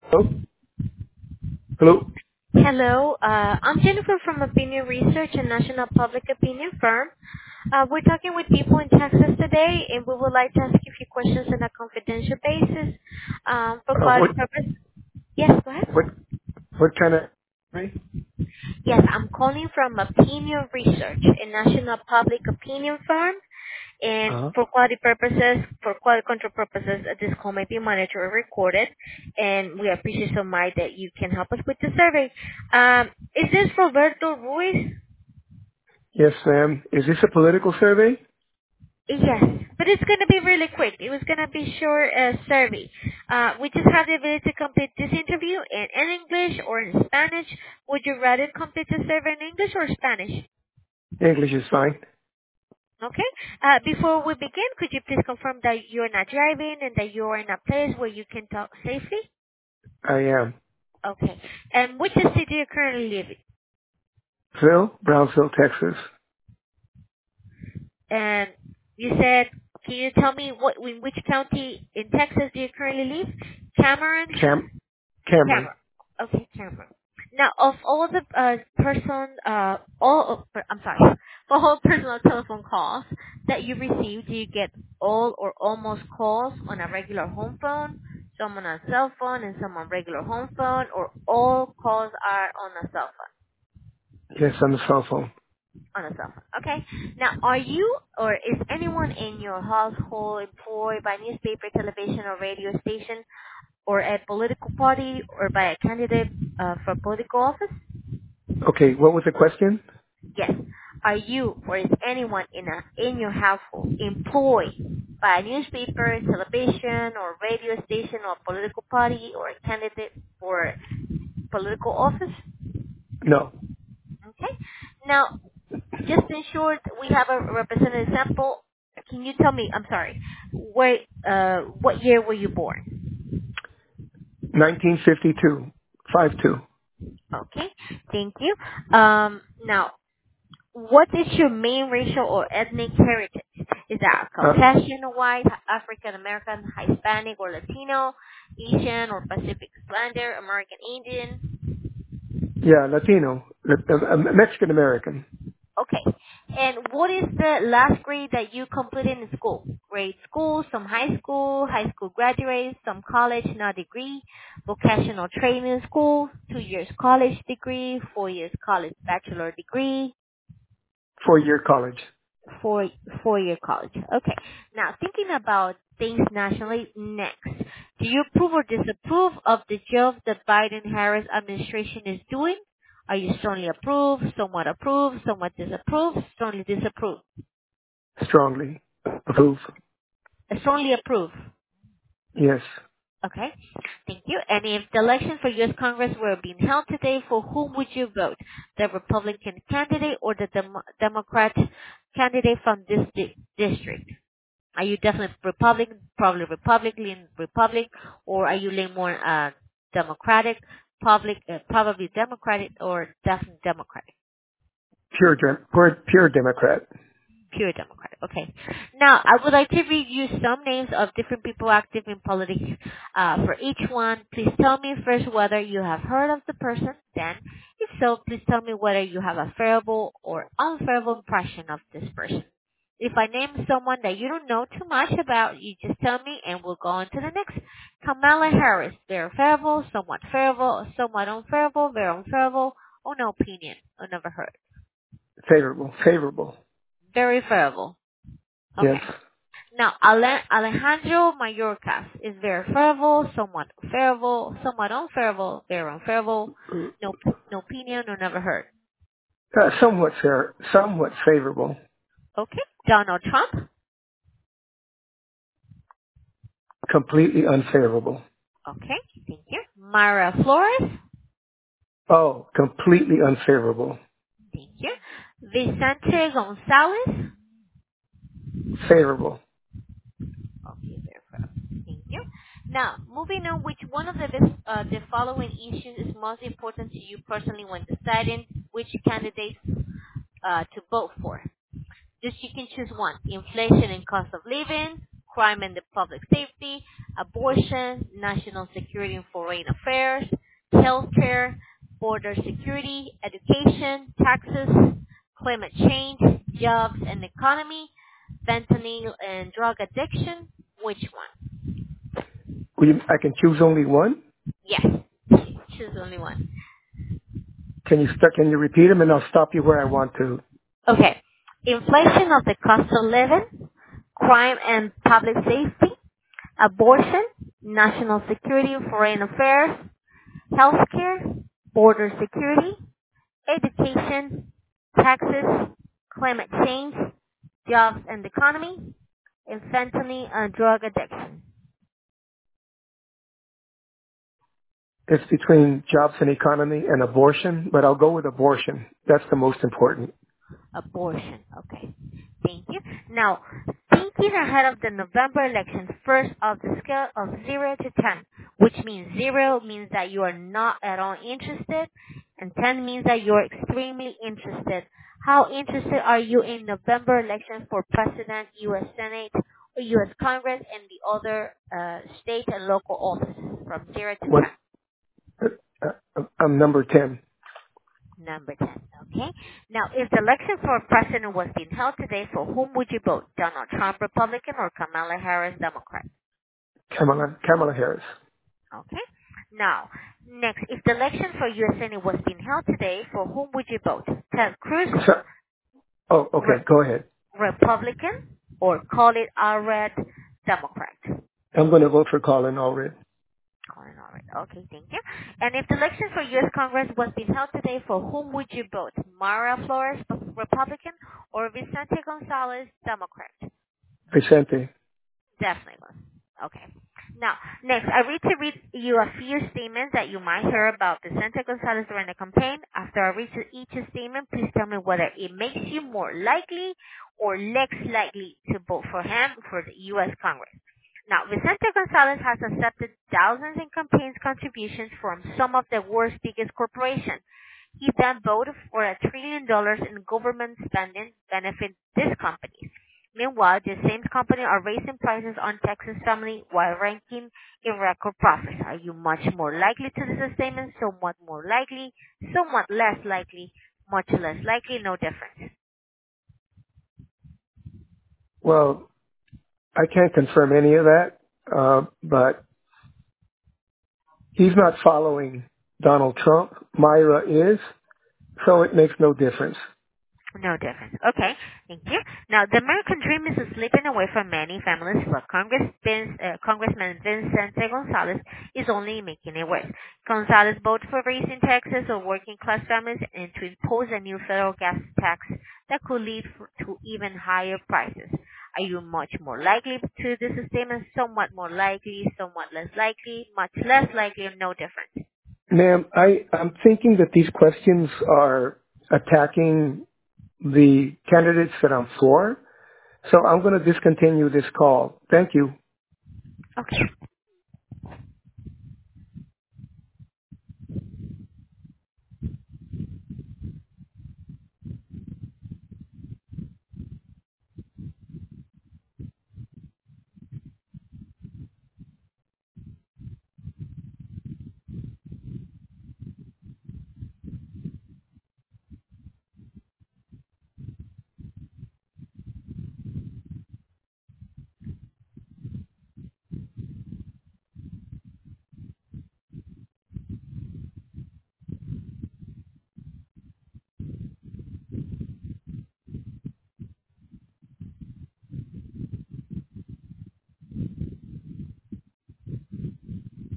Hello? Hello? Hello, I'm Jennifer from Opinion Research, a national public opinion firm. We're talking with people in Texas today, and we would like to ask you a few questions on a confidential basis for quality What, purpose. Yes, go ahead. what, what kind of, me? Yes, I'm calling from Opinion Research, a national public opinion firm. And Uh-huh. for quality purposes, for quality control purposes, this call may be monitored or recorded. And we appreciate so much that you can help us with the survey. Is this Roberto Ruiz? Yes, ma'am. Is this a political survey? Yes, but it's going to be really quick. It was going to be short survey. We just have the ability to complete this interview in English or in Spanish. Would you rather complete the survey in English or Spanish? English is fine. Okay. Before we begin, could you please confirm that you're not driving and that you're in a place where you can talk safely? I am. Okay. And which city do you currently live Phil, Brownsville, Texas. in? And you said, can you tell me in which county in Texas do you currently live? Cameron? Cameron. Cameron. Okay, Cameron. Now, of all the I'm sorry, for all personal telephone calls that you receive, do you get all or almost calls on a regular home phone, some on a cell phone, and some on regular home phone, or all calls are on a cell phone? Yes, on the cell phone. On a cell phone. Okay. Now, are you or is anyone in your household employed by newspaper, television, or radio station, or a political party, or by a candidate for political office? Okay, what was the question? Yes. Are you or is anyone in your household employed by a newspaper, television, or radio station, or political party, or a candidate for political office? No. Okay. Now, just in short, we have a representative sample. Can you tell me? I'm sorry. What year were you born? 1952. 5-2. Okay. Thank you. Now, what is your main racial or ethnic heritage? Is that Caucasian or white, African American, Hispanic or Latino, Asian or Pacific Islander, American Indian? Yeah, Latino. Mexican American. Okay. And what is the last grade that you completed in school? Grade school, some high school graduate, some college, no degree, vocational training school, 2 years college degree, 4 years college bachelor degree, 4-year college. four four-year college. Okay. Now thinking about things nationally next. Do you approve or disapprove of the job the Biden Harris administration is doing? Are you strongly approve, somewhat disapprove, strongly disapprove? Strongly. Approve. Strongly approve. Yes. Okay. Thank you. And if the election for U.S. Congress were being held today, for whom would you vote? The Republican candidate or the Democrat candidate from this district? Are you definitely Republican, probably Republican, or are you leaning more Democratic, probably Democratic, or definitely Democratic? Pure Democrat. Pure Democratic. Okay. Now, I would like to read you some names of different people active in politics. For each one, please tell me first whether you have heard of the person. Then, if so, please tell me whether you have a favorable or unfavorable impression of this person. If I name someone that you don't know too much about, you just tell me and we'll go on to the next. Kamala Harris, very favorable, somewhat unfavorable, very unfavorable, or no opinion, or never heard. Favorable. Favorable. Very favorable. Yes. Okay. Now, Alejandro Mayorkas is very favorable, somewhat favorable, somewhat unfavorable, very unfavorable, no opinion, or never heard. Somewhat favorable. Okay. Donald Trump. Completely unfavorable. Okay. Thank you. Mara Flores. Oh, completely unfavorable. Thank you. Vicente Gonzalez. Favorable. Okay, very favorable. Thank you. Now, moving on, which one of the following issues is most important to you personally when deciding which candidate to vote for? Just you can choose one. Inflation and cost of living, crime and the public safety, abortion, national security and foreign affairs, healthcare, border security, education, taxes, climate change, jobs and economy, fentanyl and drug addiction. Which one? I can choose only one? Yes. Choose only one. Can you repeat them and I'll stop you where I want to? Okay. Inflation of the cost of living, crime and public safety, abortion, national security and foreign affairs, healthcare, border security, education, taxes, climate change, jobs and economy, and fentanyl and drug addiction. It's between jobs and economy and abortion, but I'll go with abortion. That's the most important. Abortion. Okay. Thank you. Now, thinking ahead of the November election, first of the scale of 0 to 10, which means 0 means that you are not at all interested, and 10 means that you are extremely interested. How interested are you in November election for President, U.S. Senate, or U.S. Congress, and the other state and local offices from 0 to 10? What? I'm number 10. Number 10. Okay. Now, if the election for president was being held today, for whom would you vote? Donald Trump, Republican, or Kamala Harris, Democrat? Kamala Harris. Okay. Now, next, if the election for U.S. Senate was being held today, for whom would you vote? Ted Cruz, Oh, okay. Go ahead. Republican, or call it Allred, Democrat? I'm going to vote for Colin Allred. Colin Allred. Okay, thank you. And if the election for U.S. Congress was being held today, for whom would you vote? Mara Flores, Republican, or Vicente Gonzalez, Democrat? Vicente. Definitely was. Okay. Now, next, I read you a few statements that you might hear about Vicente Gonzalez during the campaign. After I read each statement, please tell me whether it makes you more likely or less likely to vote for him for the U.S. Congress. Now, Vicente Gonzalez has accepted thousands in campaign contributions from some of the world's biggest corporations. He then voted for $1 trillion in government spending benefit these companies. Meanwhile, the same company are raising prices on Texas family while ranking in record profits. Are you much more likely to this statement? Somewhat more likely, somewhat less likely, much less likely, no difference. Well, I can't confirm any of that, but he's not following Donald Trump. Myra is, so it makes no difference. No difference. Okay, thank you. Now, the American dream is slipping away from many families, but Congressman Vicente Gonzalez is only making it worse. Gonzalez voted for raising taxes on working-class families and to impose a new federal gas tax that could lead to even higher prices. Are you much more likely to this statement? Somewhat more likely, somewhat less likely, much less likely, or no difference? Ma'am, I'm thinking that these questions are attacking the candidates that I'm for, so I'm going to discontinue this call. Thank you. Okay.